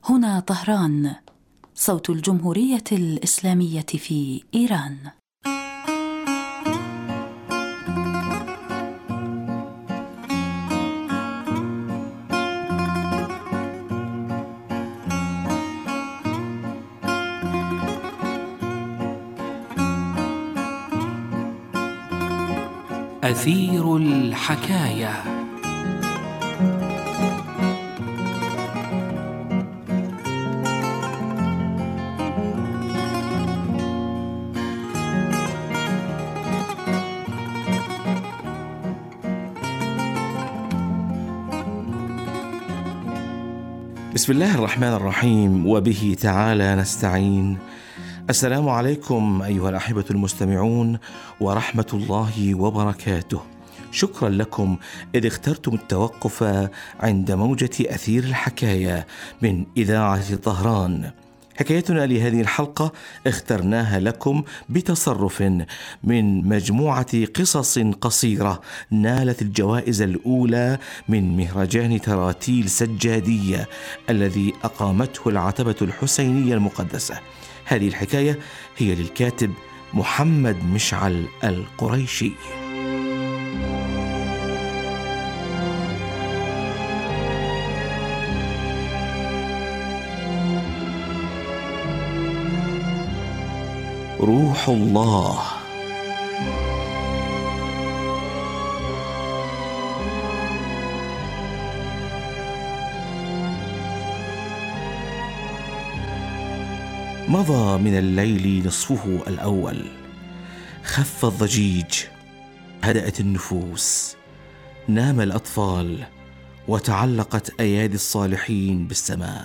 هنا طهران، صوت الجمهورية الإسلامية في إيران. أثير الحكاية. بسم الله الرحمن الرحيم، وبه تعالى نستعين. السلام عليكم أيها الأحبة المستمعون ورحمة الله وبركاته. شكرا لكم إذ اخترتم التوقف عند موجة أثير الحكاية من إذاعة طهران. حكايتنا لهذه الحلقة اخترناها لكم بتصرف من مجموعة قصص قصيرة نالت الجوائز الأولى من مهرجان تراتيل سجادية الذي أقامته العتبة الحسينية المقدسة. هذه الحكاية هي للكاتب محمد مشعل القريشي. روح الله. مضى من الليل نصفه الأول، خف الضجيج، هدأت النفوس، نام الأطفال، وتعلقت أيادي الصالحين بالسماء،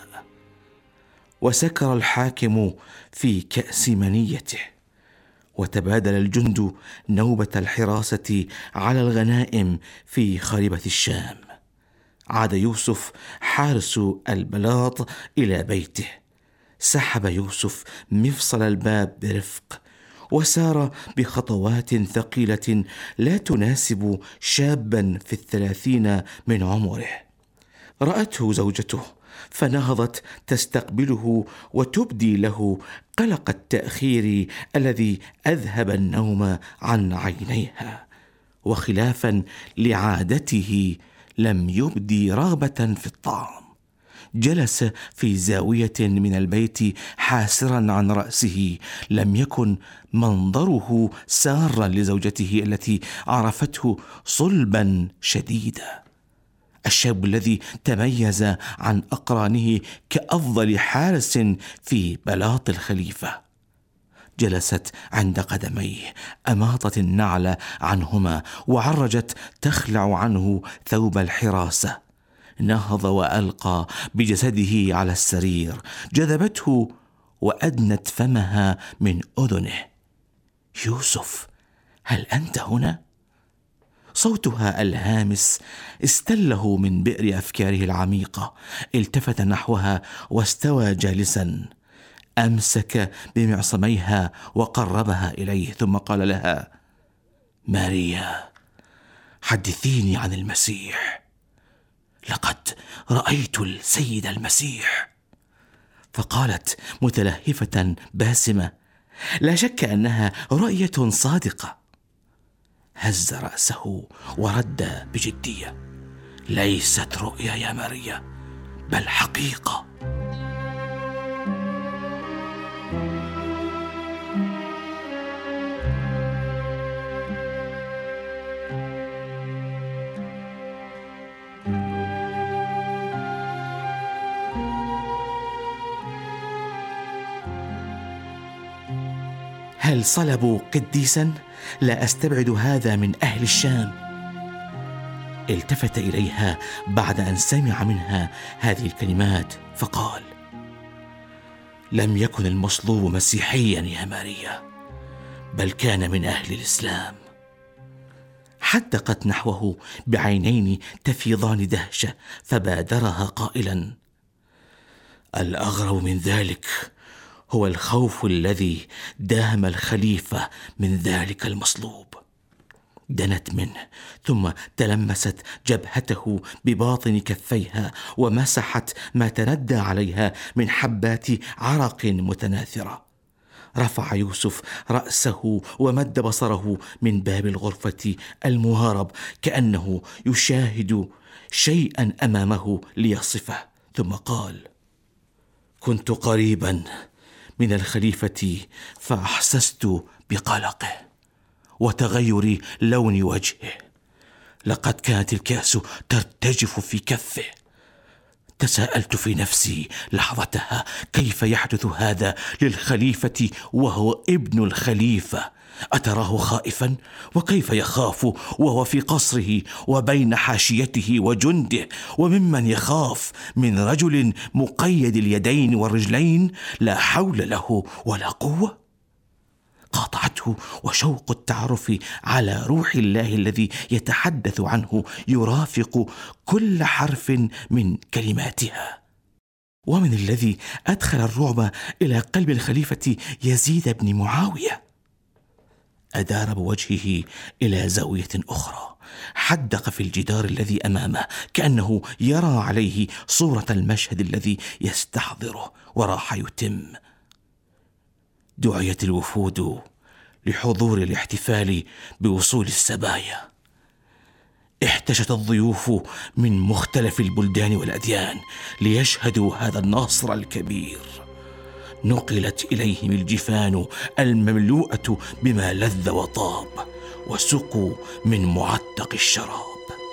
وسكر الحاكم في كأس منيته، وتبادل الجند نوبة الحراسة على الغنائم في خريبة الشام. عاد يوسف حارس البلاط إلى بيته، سحب يوسف مفصل الباب برفق، وسار بخطوات ثقيلة لا تناسب شابا في 30 من عمره. رأته زوجته فنهضت تستقبله وتبدي له قلق التأخير الذي أذهب النوم عن عينيها، وخلافا لعادته لم يبدي رغبة في الطعام. جلس في زاوية من البيت حاسرا عن رأسه. لم يكن منظره سارا لزوجته التي عرفته صلبا شديدا، الشاب الذي تميز عن أقرانه كأفضل حارس في بلاط الخليفة. جلست عند قدميه، أماطت النعل عنهما وعرجت تخلع عنه ثوب الحراسة. نهض وألقى بجسده على السرير، جذبته وأدنت فمها من أذنه. يوسف، هل أنت هنا؟ صوتها الهامس استله من بئر أفكاره العميقة. التفت نحوها واستوى جالسا، أمسك بمعصميها وقربها إليه، ثم قال لها: ماريا، حدثيني عن المسيح. لقد رأيت السيد المسيح. فقالت متلهفة باسمة: لا شك أنها رؤية صادقة. هز رأسه ورد بجدية: ليست رؤيا يا ماريا، بل حقيقة. هل صلبوا قديسا؟ لا أستبعد هذا من أهل الشام. التفت إليها بعد أن سمع منها هذه الكلمات فقال: لم يكن المصلوب مسيحيا يا ماريا، بل كان من أهل الإسلام. حدقت نحوه بعينين تفيضان دهشة، فبادرها قائلا: الأغرب من ذلك هو الخوف الذي داهم الخليفة من ذلك المصلوب. دنت منه ثم تلمست جبهته بباطن كفيها ومسحت ما تندى عليها من حبات عرق متناثرة. رفع يوسف رأسه ومد بصره من باب الغرفة المهارب كأنه يشاهد شيئا أمامه ليصفه، ثم قال: كنت قريبا من الخليفة فأحسست بقلقه وتغير لون وجهه. لقد كانت الكأس ترتجف في كفه. تساءلت في نفسي لحظتها: كيف يحدث هذا للخليفة وهو ابن الخليفة؟ أتراه خائفا؟ وكيف يخاف وهو في قصره وبين حاشيته وجنده؟ وممن يخاف من رجل مقيد اليدين والرجلين لا حول له ولا قوة؟ قاطعته وشوق التعرف على روح الله الذي يتحدث عنه يرافق كل حرف من كلماتها. ومن الذي أدخل الرعب إلى قلب الخليفة يزيد بن معاوية؟ أدار بوجهه إلى زاوية أخرى، حدق في الجدار الذي أمامه كأنه يرى عليه صورة المشهد الذي يستحضره، وراح يتم. دعيت الوفود لحضور الاحتفال بوصول السبايا. احتشت الضيوف من مختلف البلدان والأديان ليشهدوا هذا النصر الكبير. نقلت إليهم الجفان المملوءة بما لذ وطاب، وسقوا من معتق الشراب.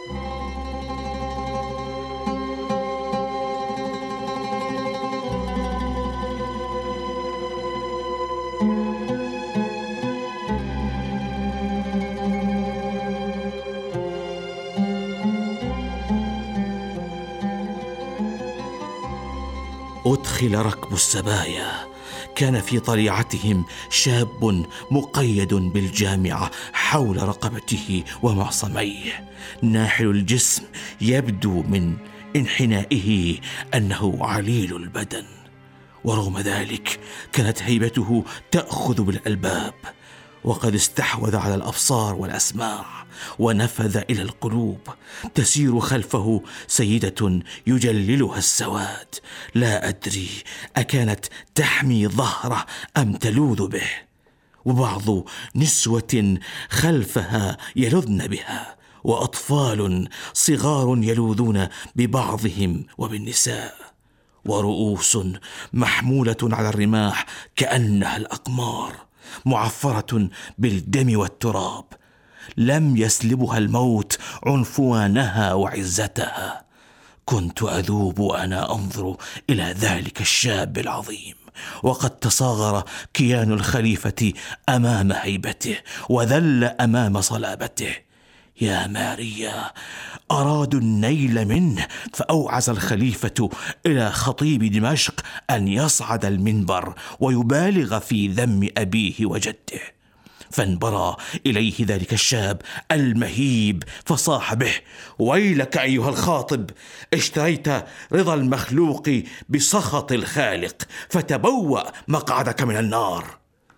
أدخل ركب السبايا. كان في طليعتهم شاب مقيد بالجامعة حول رقبته ومعصميه، ناحل الجسم، يبدو من انحنائه أنه عليل البدن، ورغم ذلك كانت هيبته تأخذ بالألباب، وقد استحوذ على الأبصار والأسماع ونفذ إلى القلوب. تسير خلفه سيدة يجللها السواد، لا أدري أكانت تحمي ظهره أم تلوذ به، وبعض نسوة خلفها يلذن بها، وأطفال صغار يلوذون ببعضهم وبالنساء، ورؤوس محمولة على الرماح كأنها الأقمار، معفرة بالدم والتراب. لم يسلبها الموت عنفوانها وعزتها. كنت أذوب وأنا أنظر إلى ذلك الشاب العظيم، وقد تصاغر كيان الخليفة أمام هيبته وذل أمام صلابته. يا ماريا، أرادوا النيل منه، فأوعز الخليفة إلى خطيب دمشق أن يصعد المنبر ويبالغ في ذم أبيه وجده. فانبرى إليه ذلك الشاب المهيب فصاح به: ويلك أيها الخاطب، اشتريت رضا المخلوق بسخط الخالق، فتبوأ مقعدك من النار.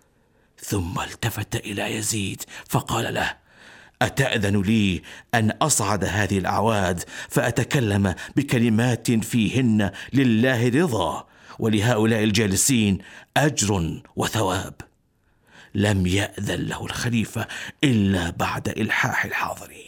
ثم التفت إلى يزيد فقال له: أتأذن لي أن أصعد هذه الأعواد فأتكلم بكلمات فيهن لله رضا ولهؤلاء الجالسين أجر وثواب؟ لم يأذن له الخليفة إلا بعد إلحاح الحاضرين.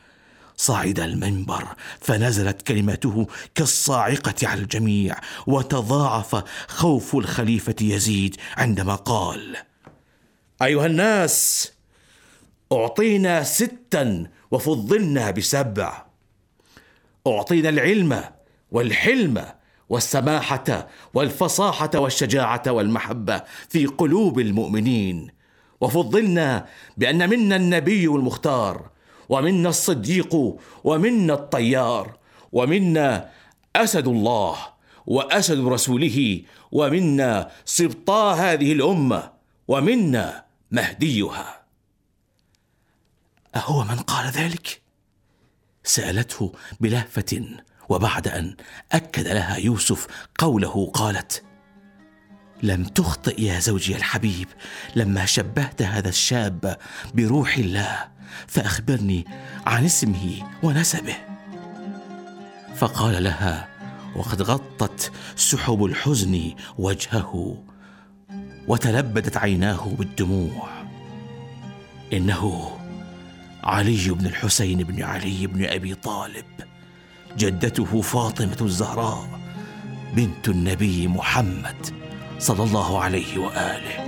صعد المنبر فنزلت كلماته كالصاعقة على الجميع، وتضاعف خوف الخليفة يزيد عندما قال: أيها الناس، أعطينا 6 وفضلنا ب7. أعطينا العلم والحلم والسماحة والفصاحة والشجاعة والمحبة في قلوب المؤمنين، وفضلنا بأن منا النبي المختار، ومنا الصديق، ومنا الطيار، ومنا أسد الله وأسد رسوله، ومنا سبطا هذه الأمة، ومنا مهديها. أهو من قال ذلك؟ سألته بلهفة، وبعد أن أكد لها يوسف قوله قالت: لم تخطئ يا زوجي الحبيب لما شبهت هذا الشاب بروح الله، فأخبرني عن اسمه ونسبه. فقال لها وقد غطت سحب الحزن وجهه وتلبدت عيناه بالدموع: إنه علي بن الحسين بن علي بن أبي طالب، جدته فاطمة الزهراء بنت النبي محمد صلى الله عليه وآله.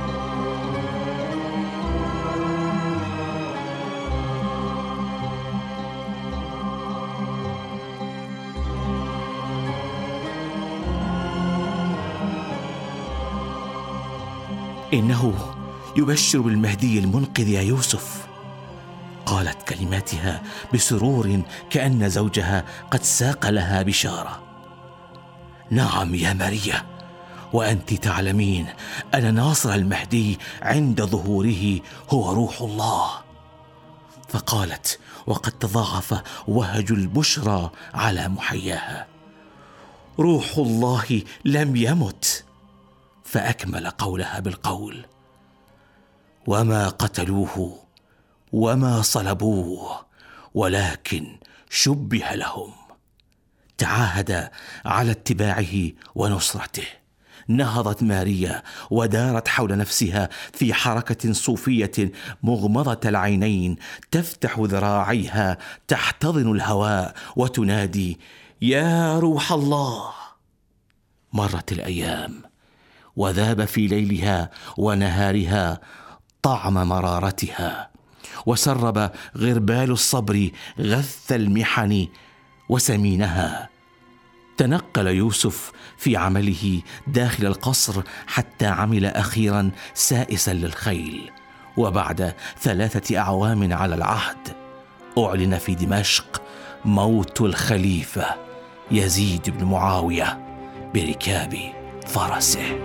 إنه يبشر بالمهدي المنقذ يا يوسف. قالت كلماتها بسرور كأن زوجها قد ساق لها بشارة. نعم يا ماريا، وأنت تعلمين أن ناصر المهدي عند ظهوره هو روح الله. فقالت وقد تضاعف وهج البشرى على محياها: روح الله لم يمت. فأكمل قولها بالقول: وما قتلوه وما صلبوه ولكن شبه لهم. تعاهد على اتباعه ونصرته. نهضت ماريا ودارت حول نفسها في حركة صوفية مغمضة العينين، تفتح ذراعيها تحتضن الهواء وتنادي: يا روح الله. مرت الأيام وذاب في ليلها ونهارها طعم مرارتها، وسرب غربال الصبر غث المحن وسمينها. تنقل يوسف في عمله داخل القصر حتى عمل أخيرا سائسا للخيل، وبعد 3 أعوام على العهد أعلن في دمشق موت الخليفة يزيد بن معاوية بركاب فرسه.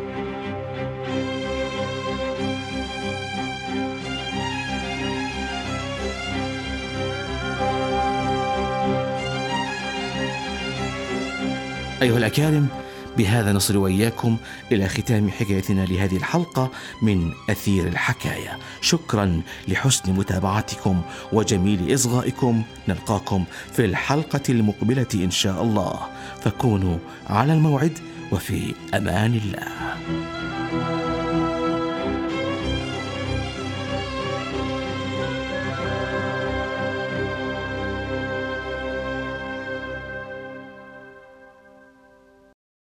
أيها الأكارم، بهذا نصل وإياكم إلى ختام حكايتنا لهذه الحلقة من أثير الحكاية. شكرا لحسن متابعتكم وجميل إصغائكم. نلقاكم في الحلقة المقبلة إن شاء الله، فكونوا على الموعد وفي أمان الله.